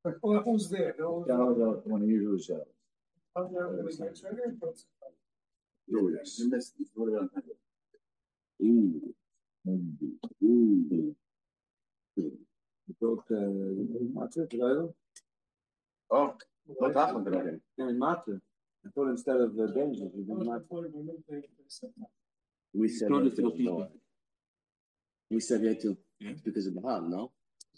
Well, who's there? No one's Shower out when he usually showers. Julius. You missed it. What about that? Ooh. Ooh. You broke matzah today? Oh, what happened today? Matzah. I thought instead of the danger, you do matzah. We said it. We said it too. Yeah. Because of the hot, no?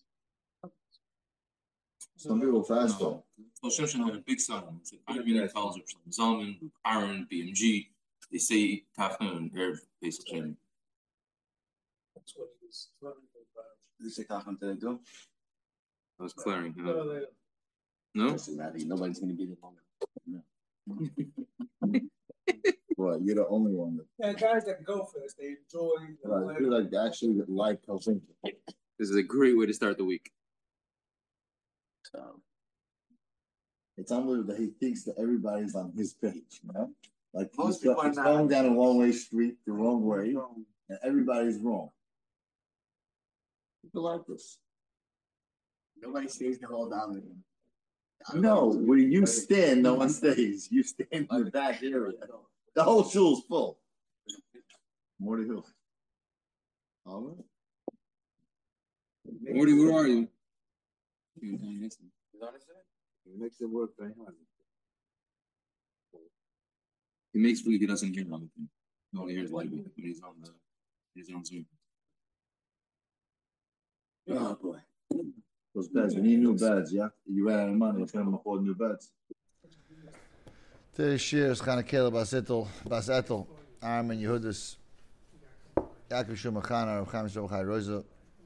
Some people fast though. So Shimshon had a big son. I'm reading college from Zalman, Aaron, BMG. They say Tafna and Erev basically. That's what it is. Did you say Tafna today too? I was clearing. No? Doesn't matter. Nobody's going to be there long enough. Well, you're the only one. Guys that go first, they enjoy. I feel like they actually like Helsinki. This is a great way to start the week. So, it's unbelievable that he thinks that everybody's on his page, you know? Like he's going down a one-way street the wrong way, and everybody's wrong. People like this. Nobody stays the whole down. No, where you stand, no one stays. You stand in the back area. The whole shul's full. Morty Hill. All right. Morty, where are you? He makes it work very hard. He makes believe he doesn't hear anything. He only hears lightly when he's on Zoom. Oh boy. Those beds, we need new beds, yeah? You ran out of money, it's gonna afford new beds. Today's shir is Chana Kela Bas Etel, Armin Yehudis, Yaakov Shumachana, Rav Chaim Shom Chai Roza,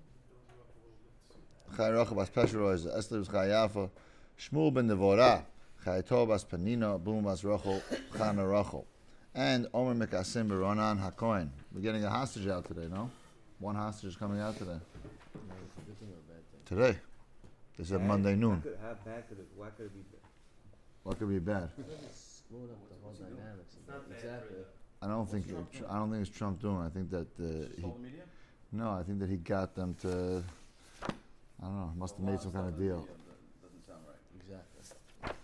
Chai Rocha Bas Pesha Roza, Esther Bas Chai Yafa, Shmuel ben Devorah, Chai Tov Bas Panino, Boom Bas Rochel, Chana Rochel, and Omer Mekasim Baronan HaKohen. We're getting a hostage out today, no? One hostage is coming out today. Today. They said Monday noon. How bad could it? Why could it be bad? What could be bad? Screwed up the whole dynamics. Exactly. I don't think it's Trump doing it. I think that I think that he got them to. I don't know. Must have made some kind of deal. Doesn't sound right. Exactly.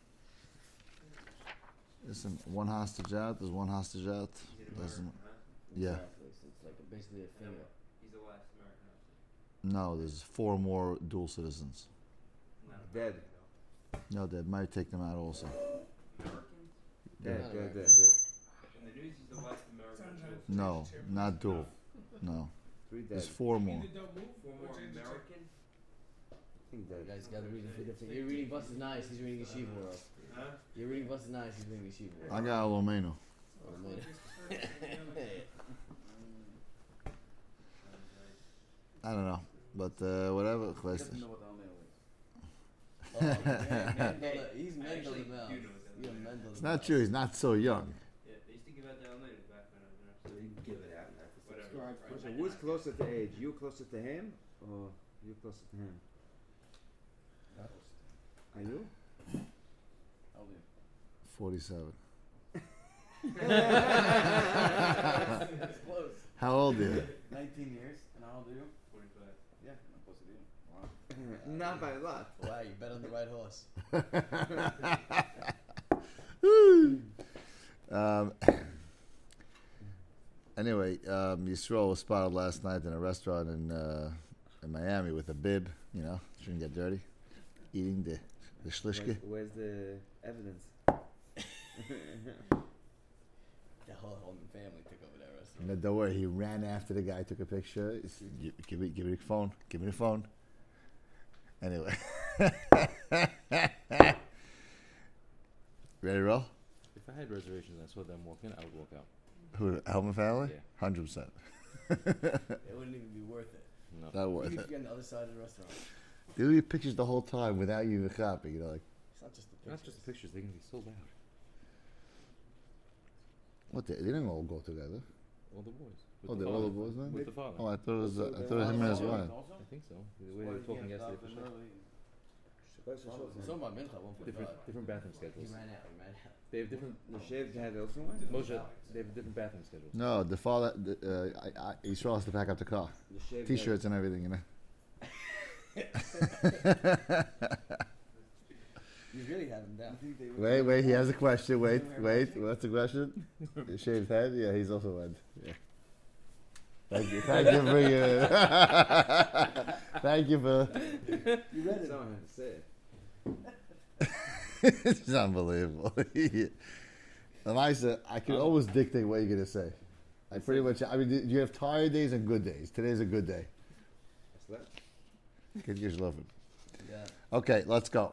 Listen, one hostage out. There's one hostage out. Doesn't. Yeah. It's like basically a finger. He's the last American hostage. No, there's 4 more dual citizens. Dead. No, they might take them out also. Dead. In the news, he's the last American. No, not dual. No. 3 dead. There's 4 more. 4 more American. I think dead. You guys got to read it different. You're reading Bus is Nice, he's reading Yeshiva World. Huh? You're reading Bus is Nice, he's reading Yeshiva I World. got Lomeno. Oh, man. I don't know, but whatever. He doesn't know what the Almeo is. He's Mendel the Mel. You're Mendel. It's not true. He's not so young. Yeah, they used to give out the Almeidas back when I was there. So you can give it out. Whatever. So who's closer to age? You closer to him, or you closer to him? Are you? How old are you? 47. That's close. How old are you? 19 years. And how old are you? 45. Yeah, I'm closer to you. Wow. Not by a lot. Wow, you bet on the right horse. Anyway, Yisrael was spotted last night in a restaurant in Miami with a bib. You know, shouldn't get dirty. Eating the shlishke. Where's the evidence? The whole Holman family took over that restaurant. No, don't worry. He ran after the guy, took a picture. He said, give me the phone. Give me the phone. Anyway. Ready to roll? If I had reservations and I saw them walk in, I would walk out. Who, the Hellman family? Yeah. 100%. It wouldn't even be worth it. No. Not worth You it. could be on the other side of the restaurant. They do your pictures the whole time without you even copying. You know, like, It's not just the Not pictures. just the pictures, they can be so loud. what? They didn't all go together. All the boys. Oh, they're all the boys then? With the father. Oh, I thought it was him and his wife. I think so. The way they were talking yesterday for sure. So my mincha 145. Different bathroom He schedules. ran out. They have different. The shaved head also went? Moshe, they have different bathroom schedules. No, the father, Yisrael has to pack up the car. The shaved T-shirts and everything, you know. really had him down. Wait, he has a question. Wait, what's the question? Shaved head? Yeah, he's also went. Yeah. Thank you for bringing it. Thank you for. You read it. Someone had to say it. It's unbelievable. Elisa, I can always dictate what you're going to say. I pretty much, I mean, you have tired days and good days. Today's a good day. I slept. Good years loving. Yeah. Okay, let's go.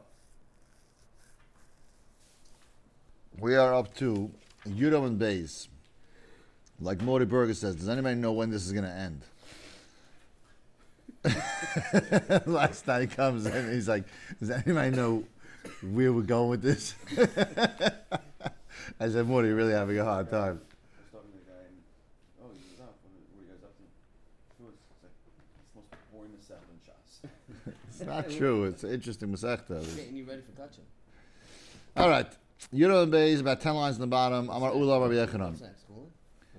We are up to Yudam and Bays. Like Mori Berger says, does anybody know when this is going to end? Last night he comes in and he's like, does anybody know where we're going with this? I said, Mori, you're really having a hard time. I was talking to the guy and, oh, he was up. What are you guys up to? He was like, it's the most boring Masechta in Shas. It's not true. It's an interesting Masechta. Getting you ready for touching. All right. Yudam and Bays, about 10 lines in the bottom. Amar Ula Rabbi Yechanan. What's next, cool?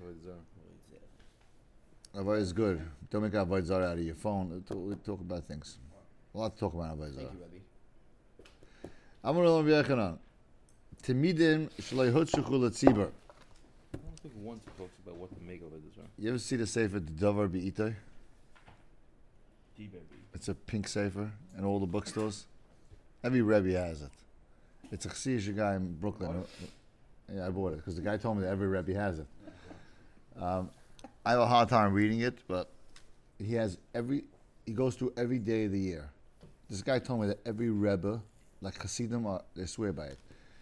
Avoid is good. Don't make Avoid Zara out of your phone. We talk about things. A lot to talk about Avoid Zara. Thank you, Rebbe. Amar Ula Rabbi Yechanan. Timidim shloi hutshuchu letzibur. I don't think once he talks about what to make of it is right. You ever see the sefer Davar Be'itay? D-baby. It's a pink sefer in all the bookstores. Every Rebbe has it. It's a Chassidish guy in Brooklyn. Yeah, I bought it because the guy told me that every Rebbe has it. I have a hard time reading it, but he goes through every day of the year. This guy told me that every Rebbe, like Hasidim, they swear by it.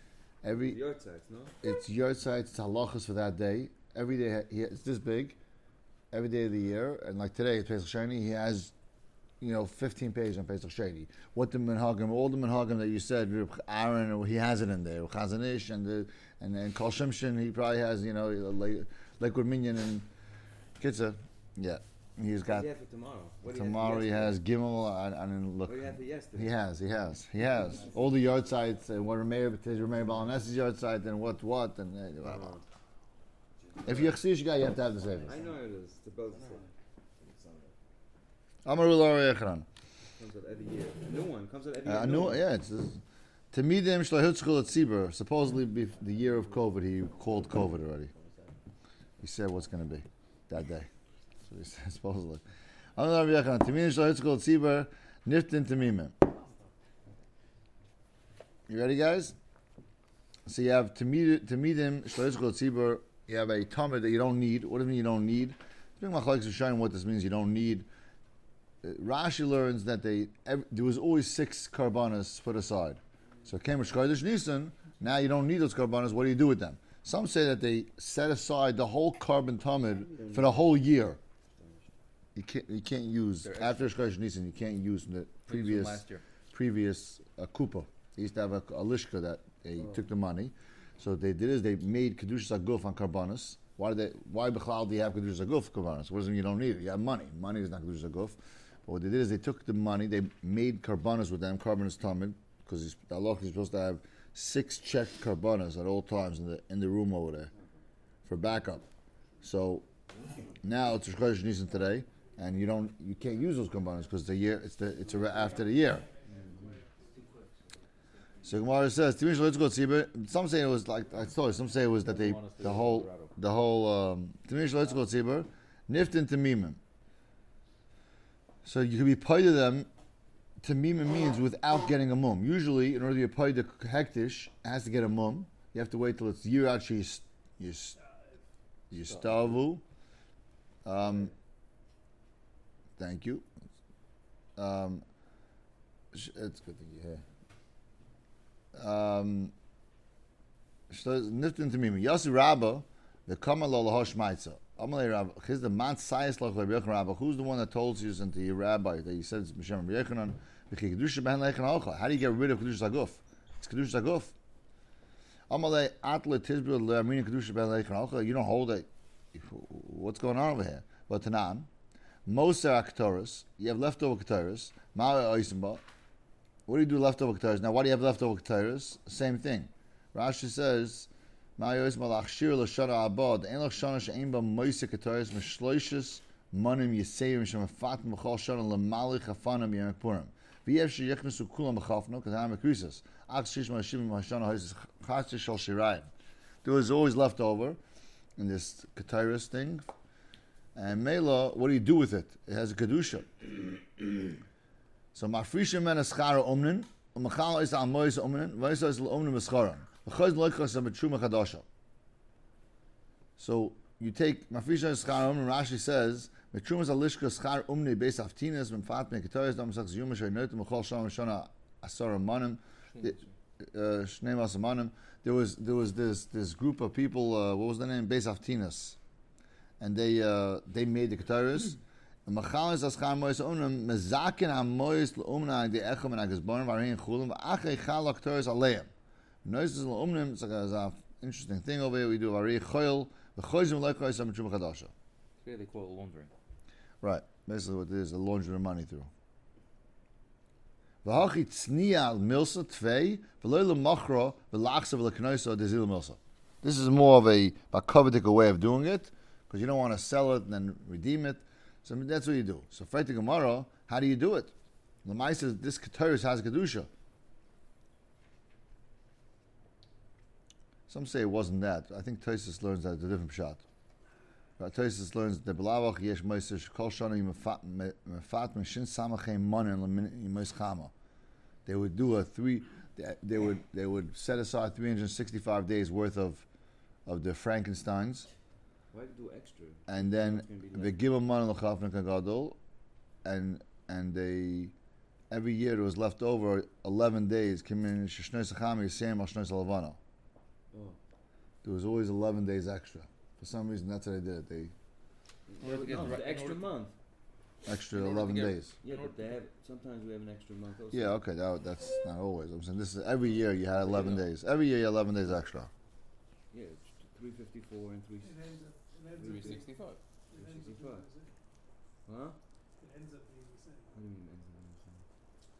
It's Yortzeit, it's halachas for that day. Every day, it's this big. Every day of the year, and like today, it's Pesach Sheni. He has, 15 pages on Pesach Sheni. What the minhagim, all the minhagim that you said, Aaron, he has it in there. Chazanish and Kol Shimshin, he probably has, Lakewood Minyan and Kitzah. Yeah, he's got. What do you have for tomorrow? Tomorrow he has Gimel and look. What do you have for yesterday? He has all the yard sites and what Rameir Balanesi's yard site and what and. If you're a Chassidish guy, you have to have the sefer. I know it is. To build the sefer. Amarul Arayechran. Comes out every year. A new one comes out every year. Yeah, it's Tamidim Shlohutzchul Tzibur. Supposedly, the year of COVID, he called COVID already. He said what's going to be that day. So he said supposedly. Amarul Arayechran. Tamidim Shlohutzchul Tzibur. Niftin Tamimim. You ready, guys? So you have Tamidim Shlohutzchul Tzibur. You have a Talmud that you don't need. What do you mean you don't need? Big Machlokes are showing what this means. You don't need. Rashi learns that there was always 6 karbanas put aside. So came with Chodesh Nisan. Now you don't need those karbanas. What do you do with them? Some say that they set aside the whole carbon Talmud for the whole year. You can't use after Chodesh Nisan. You can't use the previous kupa. They used to have a lishka that they took the money. So what they did is they made Kedushas Aguf on Karbanas. Why Bechlal do you have Kedushas Aguf Karbanas? What does it mean you don't need it? You have money. Money is not Kedushas Aguf. But what they did is they took the money, they made Karbanas with them, Karbanas Talmud, because the Allah is supposed to have 6 checked Karbanas at all times in the room over there for backup. So now it's Rosh Chodesh Nisan today, and you can't use those Karbanas because it's after the year. So Gemara says, some say it was like I told you. Some say it was that the whole Niftin Tamimim. So you could be paid to them. Tamimim means without getting a mum. Usually, in order to be paid to hektish, it has to get a mum. You have to wait till it's year out. Yistavu. Thank you. It's a good thing you're here. Niftin Tamimim. Yasi Rabba, the Kamal Lahosh Maitza. Amalei Rabba. Here's the Man Sayas Lach Rabba. Who's the one that told you and to your rabbi that you said it's Mishem Yechanan? How do you get rid of Kedushas Aguf? It's Kedushas Aguf. Amalei Atle Tizbur Le'amina Kedushas Ben Leichan. You don't hold it. What's going on over here? But Tanan, Moser Aktoris. You have leftover Ketoris. Ma'ar Oisenba. What do you do leftover Ketoris? Now, why do you have leftover Ketoris? Same thing. Rashi says, Ma'ar Oisenba Lachshir L'Shana Abad. Ein L'Shana She'ein Ba Moser Ketoris Mishloishis Manim Yisayim Shem Fatim B'chol Shana L'Malich Hafanam Yom Kippurim. V'yev sheyechnesu kulam b'chafno, because I'm a krisis. Ach shish ma'ashim ma'ashana ha'is chatzis shal shirayim. There was always left over in this Ketairis thing. And Mela, what do you do with it? It has a Kedusha. So Mafrisha men eschara omnin, Machal is al mois omnin, Vaisa is omnin escharan. V'chaz loichas a betruma chadasha. So you take Mafrisha eschara omnin, Rashi says, Betrumas alishka eschar omni beis aftinas, Mfat me Ketairis, Dam sachs yuma shay notim, Machal sham shana asara manim, Shnei Masamanim. There was this group of people. What was the name? Beis Aftinas, and they made the Ketairis. And Machalis aschar mois onam mezaken amois leumna the echem and agesborn varein chulim v'achei chalak Ketairis aleim. Noises leumnim. It's like an interesting thing over here. We do varei choil v'choizim leikos amitrum chadasha. They call it laundering. Right. Basically, what it is, the laundering of money through. V'hachi tzniya milsa tvei v'loy lemachra v'lachsa v'leknoisa dezil milsa. This is more of a covetic way of doing it, because you don't want to sell it and then redeem it. So that's what you do. So Freitag Gemara, how do you do it? Lemai says this Ketairis has Kedusha. Some say it wasn't that. I think Tosfos learns that it's a different pshat. Tosfos learns that belavach yesh moiser kol shana mefat mishin samachem manin l'mois chama. They would do they would set aside 365 days worth of the Frankensteins. Why do extra? And then they give a man l'chafnik gadol, and they every year there was left over 11 days. There was always 11 days extra. For some reason, that's what they did. They The extra month. extra 11 days. Yeah, but they have. Sometimes we have an extra month also. Yeah, okay, that's not always. I'm saying this is every year you had 11 days. Every year you had 11 days extra. Yeah, it's 354 and 365. 365. Huh? It ends up being the same. What do you mean ends up being the same?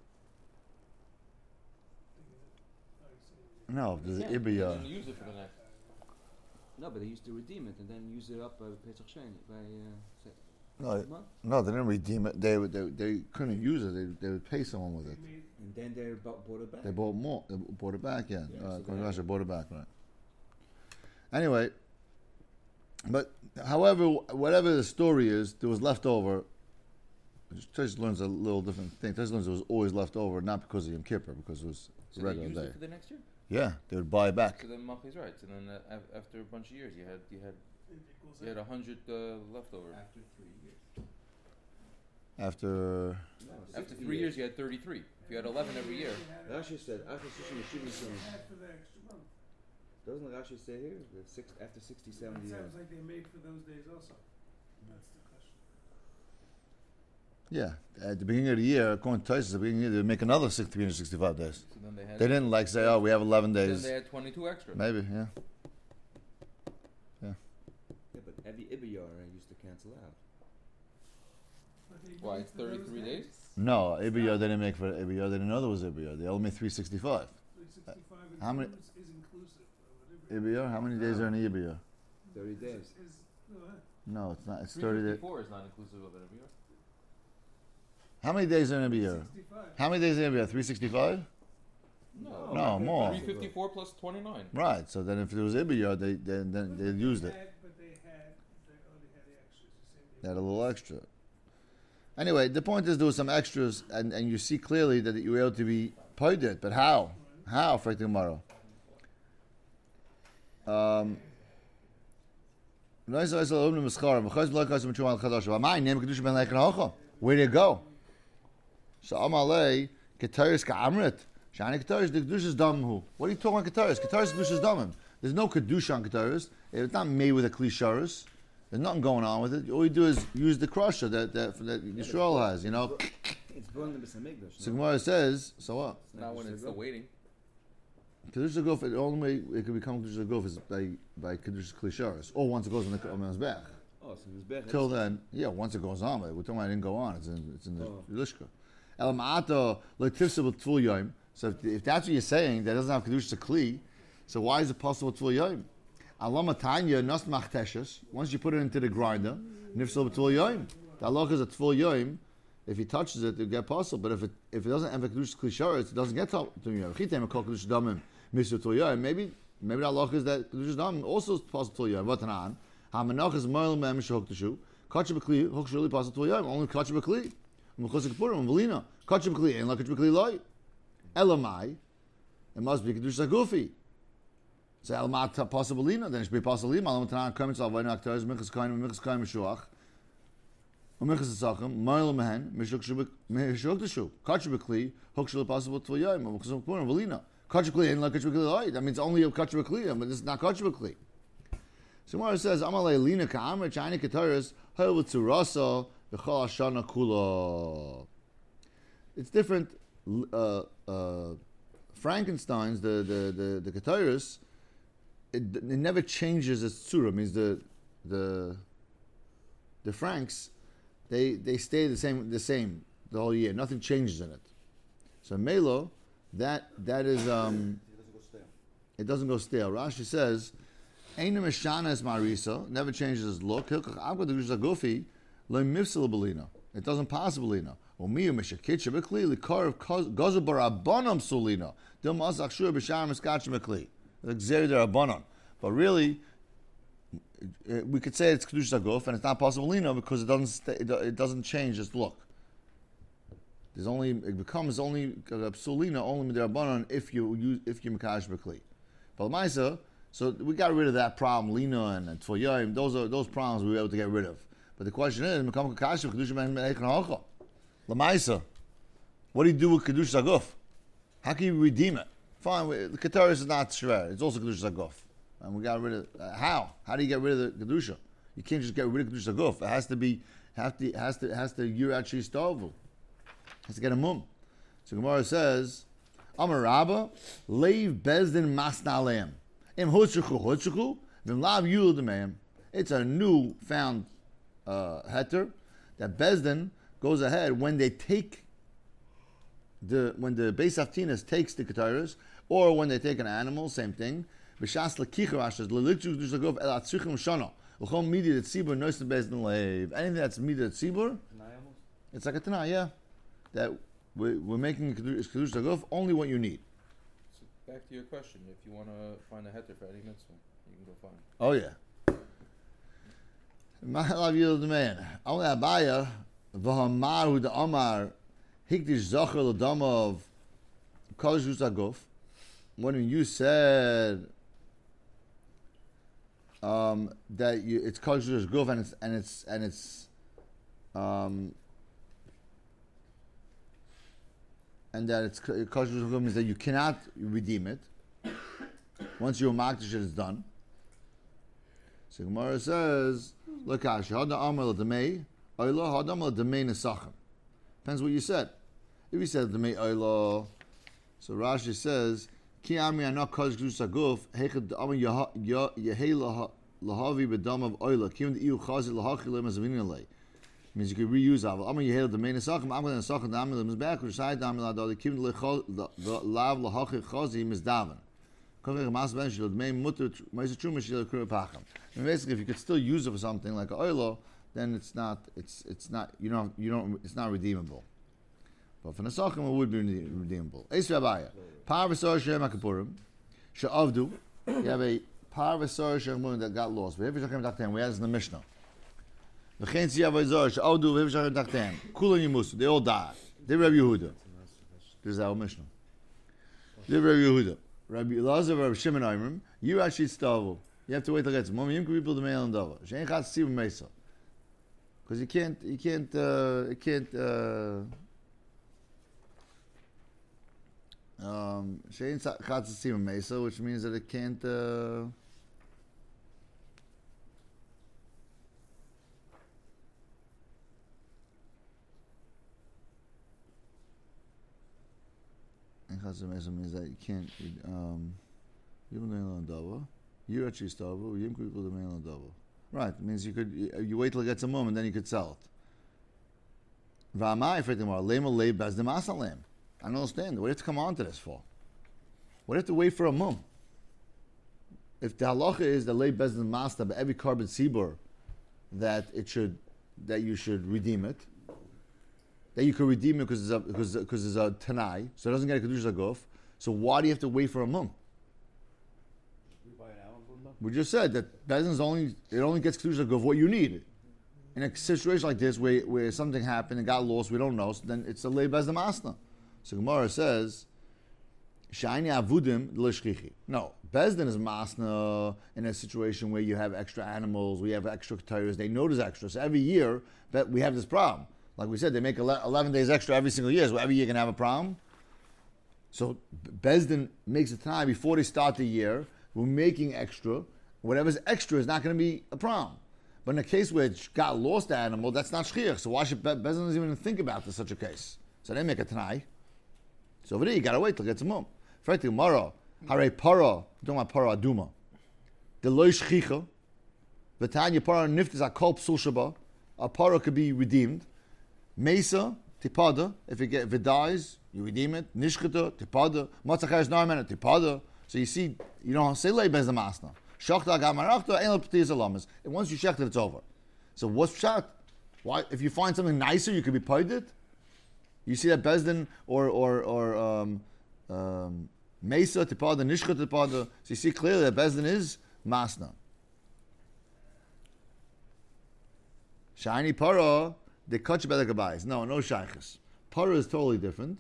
No, there's Yeah, Ibiya. and then use it for the next. No, but they used to redeem it and then use it up by Pesach Sheni. No, they didn't redeem it. They couldn't use it. They would pay someone with it. And then they bought it back. They bought more. They bought it back. Yeah, Yeah, They bought it back. Right. Anyway, but however, whatever the story is, there was left over. Tosfos learns a little different thing. Tosfos learns it was always left over, not because of Yom Kippur, because it was So a they regular used day. it for the next year. Yeah, they would buy back. So then Machi's right. So then after a bunch of years, you had 100 left over. After 3 years. After After 3 years, you had 33. If you had 11 every year. Rashi said after 60, Had for the extra month. doesn't Rashi say here after 60, 70 It years? sounds like they made for those days also. That's the question. yeah, at the beginning of the year, according to Tosfos, at the beginning of the year, they would make another 365 days. So then they had. They didn't like say, oh, we have 11 Then days. they had 22 extra. Maybe, yeah. Yeah, but every Ibiyar used to cancel out. But they Why, do it's it for those 33 days? No, Ibiyah they didn't make for Ibiyah. They didn't know there was Ibiyah. They only made 365. 365 How many- is inclusive. Whatever. Ibiyah? How many days are in Ibiyah? 30 days. No, it's not. It's 30 days. 354 is not inclusive of it every year. How many days are in Ibiyah? 65. How many days in Ibiyah? 365? No, more. 354 plus 29. Right. So then if it was Ibiyah, then they used it. But they only had the extras. The same They had a little extra. Anyway, the point is there was some extras, and you see clearly that you were able to be paid it. But how? How, for tomorrow? Where do you go? So Amalei Ketairis Ka'amrit. Shani Ketairis the Kedusha's Damhu. What are you talking about Ketairis? Ketairis Kedusha's Damim. There's no Kedusha on Ketairis. It's not made with a Klisharis. There's nothing going on with it. All you do is use the crusher that Yisrael has, you know. It's born in the Besamigdash. So Gemara says, so what? Not when it's the waiting. Kedusha Gof, the only way it can become Kedusha Gof is by Kedusha Klisharis. Or once it goes on the Mizbech. Oh, so it's better. Till then, yeah, once it goes on, but we're talking about it didn't go on. It's in the Lishka. El Ma'ata L'Tifsa B'Tvul Yom. So if that's what you're saying, that doesn't have Kedusha Kli, so why is it possible Tvul Yom? Alama Tanya Nas Machteshes. Once you put it into the grinder, Nifsal B'Tvul Yom. The halakha is a Tvul Yom if he touches it, it'll get possible. But if it doesn't have a kedusha klisharis, it doesn't get to yom. Chitem a kol kedusha damim misur to yom. Maybe the halacha is that kedusha damim also is possible to yom. Vatanan hamanach is moil mem shehok teshu. Kacha b'kli hok shuli possible to yom. Only kacha b'kli. Mechusik purim v'lina. Kacha b'kli ain't like kacha b'kli loy. Elamai. It must be kedusha gufi. So elamai possible lina. Then it should be possible lina. Malam tanan kamen tzal vaynu aktoris michas kain mishuach. U'michas tzachim moil mehen mishuk teshu. Kacha b'kli hok shuli possible to yom. Mechusik purim v'lina. Kacha b'kli ain't like kacha b'kli loy. That means only a kacha b'kli, but this is not kacha b'kli. So Gemara says, "Amalei lina ka'amr chayni k'toris hayel v'tzurasa v'chol hashana kula." It's different. Frankenstein's the k'toris, it never changes its tzura. Means the Franks, they stay the same the whole year. Nothing changes in it. So Melo, that is it doesn't go stale. Rashi says. Never changes his look. It doesn't possibly know. But really, we could say it's kedusha guf, and it's not possible because it doesn't change its look. It becomes only psulina only midirabanan if you mekadosh b'kli. But Lamaisa. So we got rid of that problem, lina and tfoyim. Those problems we were able to get rid of. But the question is, Lamaisa, what do you do with kedusha zaguf? How can you redeem it? Fine, the kataris is not shver; it's also kedusha zaguf, and we got rid of how? How do you get rid of the kedusha? You can't just get rid of kedusha zaguf. It has to be has to yurat sheistavu. Has to get a mum. So Gemara says, Amar Rabba leiv bezdin masnaleim. It's a new found heter that Bezdin goes ahead when they take when the Beis Haftinas takes the Kataris, or when they take an animal, same thing. Anything that's media tzibur, it's like a tanah, yeah. That we're making kedusha zaguf only what you need. Back to your question, if you want to find a heter for any mitzvah, you can go find. Oh yeah. Ma'alav yil d'mein. Only Abaya v'hamaru d'amar hikdish zacher l'dam of kol shus aguf. When you said that it's kol shus aguf and that it's kosher means that you cannot redeem it. Once you're makdish, it's done. So Gemara says, "Look, depends what you said. If you said demei oila, so Rashi says, "Ki amri anak kosher saguf hechad amri yehei lahavi bedam of oila kim iu chazi lahachilem azvinilei." Means you could reuse it. I'm going to the main sachem. I'm going to sachem the amilim is back. Which side the amilim the kim the lav lahachik chazi misdaven. Basically, if you could still use it for something like an oilo, then it's not redeemable. But for nesachim it would be redeemable. Eis Rabaya, par v'sor shem hakapurim she'avdu. You have a par v'sor shem that got lost. We have in the Mishnah. They all died. They Rabbi Yehuda. This is our Mishnah. They Rabbi Yehuda. Rabbi Elazar, Rabbi Shimon Ayrim. You actually stavu. You have to wait till it's mom. You can rebuild the mail and dava. She ain't got to see mesa. Because you can't. She ain't got to see mesa, which means that it can't. Means that you can't. Right, it means you wait till it gets a mum and then you could sell it. I don't understand. What do you have to come on to this for? What do you have to wait for a mum? If the halacha is the lay bezdin master by every carbon sibur that you should redeem it, that you could redeem it because there's a Tanai, so it doesn't get a Kedusha Guf. So why do you have to wait for a mum? We buy it now in Bunda. We just said that Bezdin's only gets Kedusha Guf what you need. In a situation like this where something happened and got lost, we don't know, so then it's a Lei Bezdin Masna. So Gemara says, Shiny Avudim L'Shchichi. No, Bezdin is Masna in a situation where you have extra animals, we have extra ketayros, they know there's extra. So every year, we have this problem. Like we said, they make 11 days extra every single year, so every year you're going to have a problem. So Bezdin makes a Tanai before they start the year, we're making extra. Whatever's extra is not going to be a problem. But in a case where it got lost the animal, that's not shchiach. So why should Bezdin even think about this, such a case? So they make a Tanai. So over there, you got to wait till it gets a mum. Frati Gemara, Hare Para, talking about Para Aduma. The Loi Shchicha, V'tanya Para Niftis Akol Psul Shaba, a Para could be redeemed. Mesa, Tipada, if it dies, you redeem it. Nishchita, Tipada. Matzachar is Narman, Tipada. So you see, you don't say Lei Bez the Masna. Shachta Gamarachta, Ein L'P'tiyas Alamas. And once you shecht it, it's over. So what's pshat? Why? If you find something nicer, you could be paid it. You see that Bezdin or Mesa, Tipada, Nishchita, Tipada. So you see clearly that Bezdin is Masna. Shiny Para, the Kach Bedek No shaykhs. Para is totally different.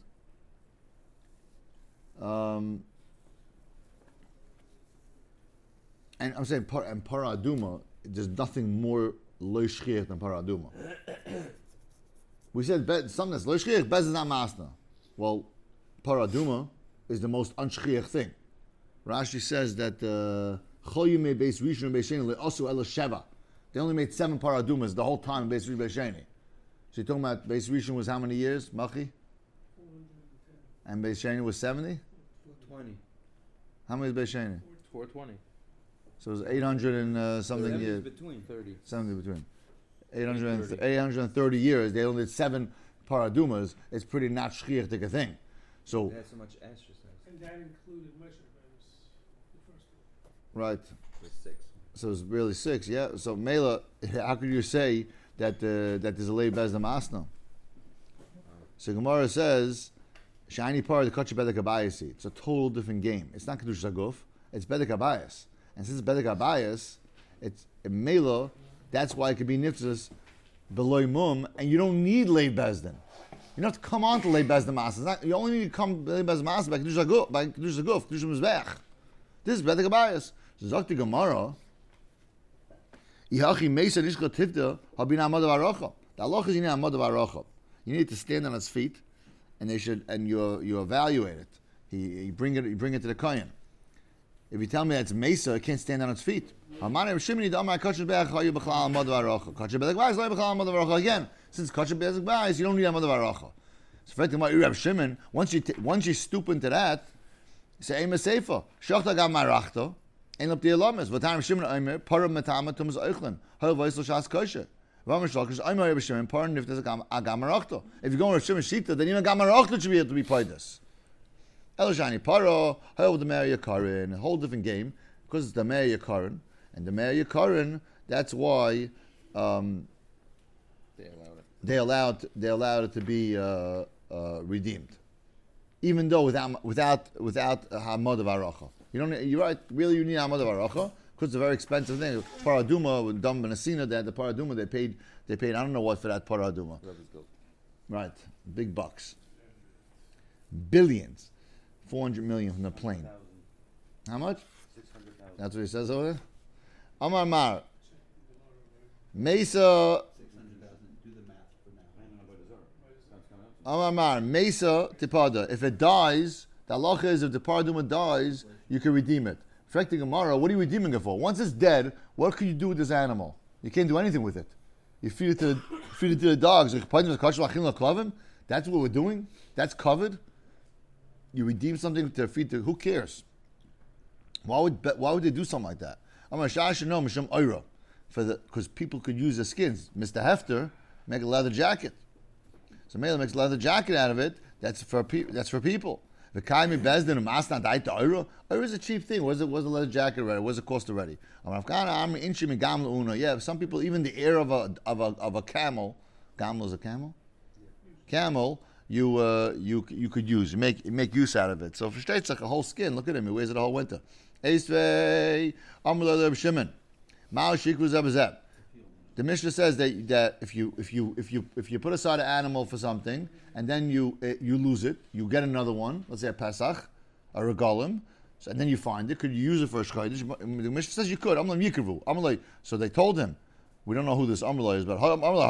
And I'm saying Para Aduma, there's nothing more Lo Shchiach than Para Aduma. We said something that's Lo Shchiach, Bez is not Masna. Well, Para Aduma is the most unshchiach thing. Rashi says that Chol Yimei Beis Rishon and Beis Sheni Le'osu Ela Sheva. They only made 7 Para Adumas the whole time in Beis Rishon Beis Sheni. So you're talking about Beis Rishon was how many years, Machi? 410. And Beis Sheni was 70? 20. How many is Beis Sheni? 420. So it was 800 and something 30 is years. between 30. 70 between. 830 years. They only did 7 paradumas. It's pretty not shchiach a thing. So, They had so much exercise. And that included Moshe Rabbeinu, the first one. right. With 6. So it's really 6, yeah. So Mela, how could you say that there's a lay bez the masna? So Gemara says, shiny part of the kachah bedek abayasi. It's a total different game. It's not kedush zaguf. It's bedek abayas. And since it's bedek abayas, it's Mela. That's why it could be niftzas below mum, and you don't need lay bezdin. You don't have to come on to lay bezdin masna. You only need to come lay bezdin masna by kedush zaguf, by kedush zaguf, kedush mizbech. This is bedek abayas. So Zakti Gemara. The halacha is you need amad of You need to stand on its feet, and you evaluate it. You bring it to the kohen. If you tell me that's mesa, it can't stand on its feet. Again, since kachah bezek bayis, you don't need amad of aracha. So Reb Shimon, once you stoop into that, you say ema seifa shachta gam marachta. Ein up the alamas. V'tarim Shimon Omer param metama tumas oichlin. Hal v'islo shas kosher. V'amar shalkish Omer Reb Shimon param niftas agam marachta. If you go with Shimon Shita, then even agam marachta should be able to be paid this. Elashani paro hal the Meir Yakarin. A whole different game because it's the Meir Yakarin and the Meir Yakarin. That's why they allowed it to be redeemed, even though without hamad of aracha. You don't. You're right. Really, you need amad of aracha because it's a very expensive thing. Paraduma with Dam Benasina, they had the paraduma. They paid. I don't know what for that paraduma. Right, big bucks, billions, 400 million from the plane. How much? 600,000. That's what he says over there. Amar Mar Mesa. 600,000. Do the math for now. I don't know what is our. Amar Mar Mesa Tipada. If it dies, the halacha is if the paraduma dies, you can redeem it. Affecting Gemara, what are you redeeming it for? Once it's dead, what can you do with this animal? You can't do anything with it. You feed it to the dogs. That's what we're doing. That's covered. You redeem something to feed to. Who cares? Why would they do something like that? Because people could use the skins. Mr. Hefter make a leather jacket. So Mela makes a leather jacket out of it. That's for people. The kaimi bezdin masna daita euro. Euro is a cheap thing. Was a leather jacket already? Was it cost already? Yeah, some people even the ear of a camel. Camel is a camel. camel, you could use. You make use out of it. So for it's like a whole skin. Look at him. He wears it the whole winter. Eisvei Amrullah Reb Shimon. Mao Shikru Zebazeb. The Mishnah says that if you put aside an animal for something and then you lose it, you get another one. Let's say a Pesach, a regalim, and then you find it. Could you use it for a shchodesh? The Mishnah says you could. Amrullah Yikrivu. Amrullah. So they told him. We don't know who this Amrullah is, but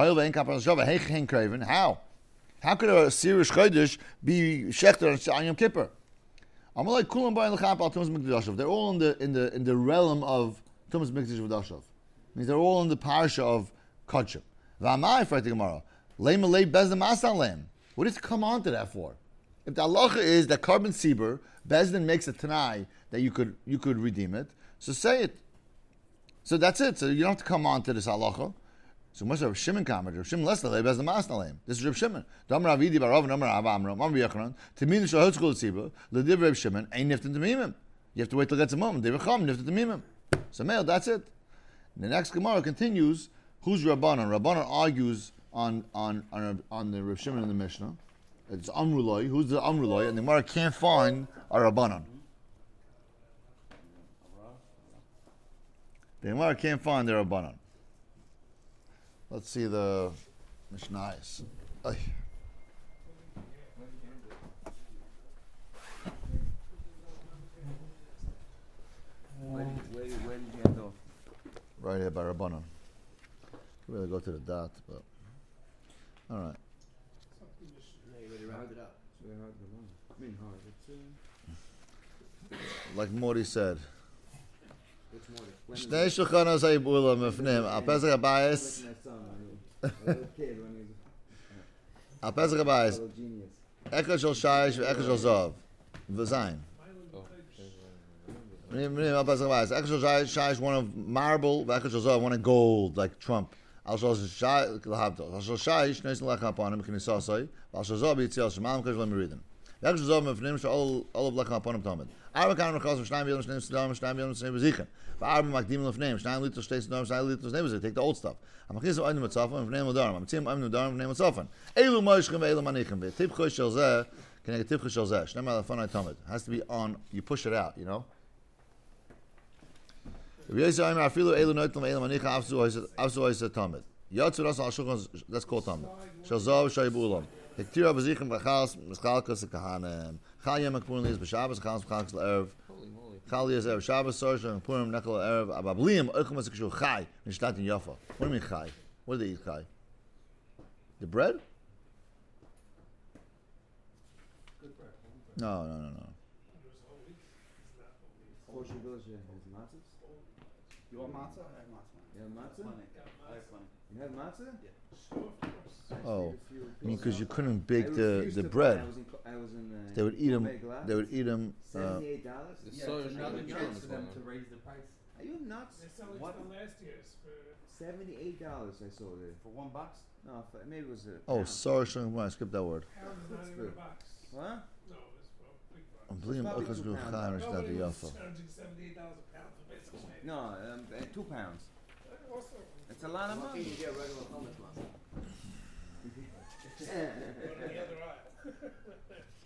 how? How could a serious shchodesh be shechter on Yom Kippur? Amalei kulam ba'in l'chap al tumas mikdash. They're all in the realm of tumas mikdash v'dashav. Means they're all in the parsha of kodshim. V'amai for the Gemara. Leim alei bezdin masal leim. What does it come on to that for? If the halacha is that carbon seber bezdin makes a tanai that you could redeem it, so say it. So that's it. So you don't have to come on to this halacha. So much of Shimon comment. Rav Shimon less than bezdin masal leim. This is Rav Shimon. Damar Avidi barav and Damar Avamram. Amar Yechron. Tamin shal hotzkol tziba. L'div Rav Shimon ain't niftin tamimim. You have to wait till it's a moment. They v'cham niftin tamimim. So male, that's it. The next Gemara continues. Who's Rabbanan? Rabbanan argues on the Rav Shimon in the Mishnah. It's Amrullah. Who's the Amrullah? And the Gemara can't find a Rabbanan. The Gemara can't find the Rabbanan. Let's see the Mishnayos. Where did you end off? Right here by Rabbanon. Could really go to the dot, but all right. Yeah, you already rounded it up. It's very hard to run. I mean hard. It's Like Mori said. which more? When Shnei shulchanos ha'ibula mefnim al pesach habayis my son, I was a little kid when he was al pesach habayis a little genius. echad shel shayish ve'echad shel zav v'zayin. Al pesach habayis echad shel shayish one of marble ve'echad shel zav one of gold like Trump. Al shel shayish l'habdol. Al shel shayish neis l'lechem aponim k'nisasai. Al shel zav yitziel shemalim k'shel l'meridim. Ve'echad shel zav mefnim shel olav lechem aponim tamid. Arba kan rechaz v'shnayim v'yom shnayim s'dam v'shnayim v'yom shnayim v'zichen. V'arba makdim l'fneim shnayim litos shtei s'dam shnayim litos v'zichen. Take the old stuff. I'm achis oinim mitzafon v'fneim l'darim. I'm tzim oinim l'darim v'fneim mitzafon. Eilu moishchem ve'eilu manichem. V'tibcho shel zeh keneged tibcho shel zeh. Shnei ma'alafonai tamid. Has to be on. You push it out. You know. That's called tamid. Shel zav shayib ulam. Hektir avazichem v'chals mischalkas kahanem. Chal yem akpurim lias b'shabbos chals mischalkas l'erev. Holy moly. Chal lias erev Shabbos sorshah and purim nekel l'erev. Ababliim oichem asakishu chai nishtat in yafa. What do you mean chai? What do they eat chai? The bread? No. Kosher village has matzahs. You want matzah? I have matzah. You have matzah? I have plenty. You have matzah? Sure, of course. Oh, If you- I mean, because you couldn't I bake refused the to buy. bread. I was in They would eat them. Omega. They would eat them. $78? The Yeah, soy it's another sugar chance is for them going to on. raise the price. Are you nuts? They sell it What? from last year's for $78 I saw there. For $1? No, maybe it was a Oh, pound. sorry, I skipped that word. pounds, not That's even a good. box. What? No, it's for a big box. Ababliim Probably oichem £2. asakishu chai nishtat Nobody in was yafa. charging $78 a pound for basic shade. No, 2 pounds. Also, It's a lot of Lucky money. you get regular hummus matzah. on the other aisle.